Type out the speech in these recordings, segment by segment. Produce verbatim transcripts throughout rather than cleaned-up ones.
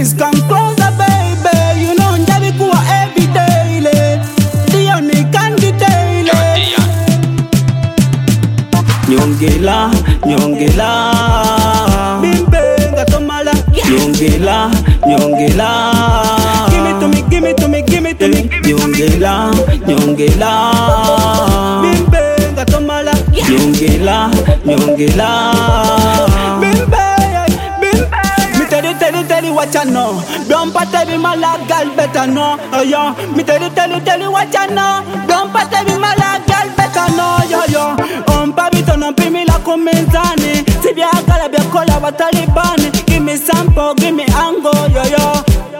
Please come closer, baby. You know njabi kuwa every day. Dio ni kandi daily. Nyongela, nyongela. Bimbe ngatomala. Nyongela, nyongela. Give it to me, give it to me, give it to me. Nyongela, nyongela. Bimbe ngatomala. Nyongela, nyongela. Bimbe, bimbe. Me tell you, tell you, tell you what you know. Don't pata be mala gal better know. Oh yo, me tell you, tell you, tell you what you know. Don't pata be mala gal better know. Yo yo, on pabito non pimi la comenzani. Si bia gala bia kola wa Taliban. Give me sample, give me angle. Yo yo.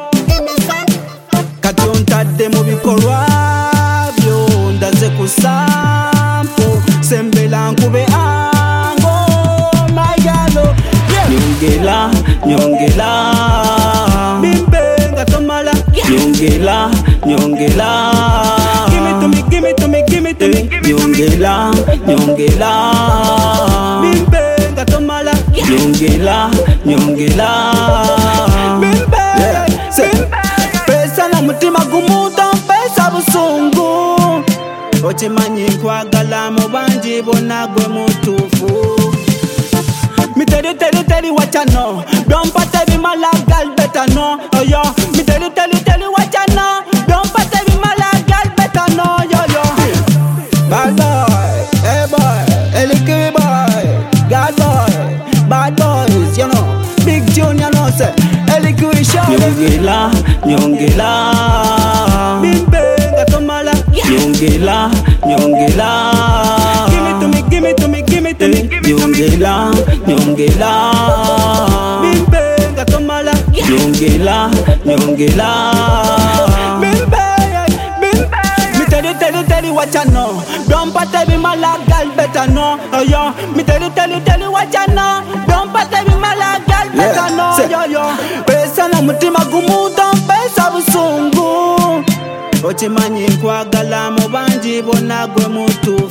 Katunta demo bikorwa byo ndaze kusampo sembela nkube ango mayalo nyongela nyongela bimbe ngatomala nyongela nyongela give me to me give me to me give me to me nyongela nyongela bimbe ngatomala nyongela nyongela bimbe pesa na mutima gumuta pesa busungu ochimanyi kwagala mu banji bona gwe mutufu me tell you tell you tell you what you know don't pata be mala gal better know oh yo me tell you tell you tell you what you know don't pata be mala gal better know yo yo bad boy hey boy eliki boy god boy bad boys you know big junior no say Nyongela, nyongela. Bimbe ngatomala. Nyongela, nyongela. Give it to me, give it to me, give it to me. Nyongela, nyongela. Bimbe ngatomala. Nyongela, nyongela. Bimbe, bimbe. Me tell you, tell you, tell you what you know. Don't pata be mala gal better know. Oh yo, me tell you, tell you, tell you what you know. Don't pata be mala gal better know. Yo yo. Na mutima gumuta pesa busungu ochimanyi kwagala mu banji bona gwe mutu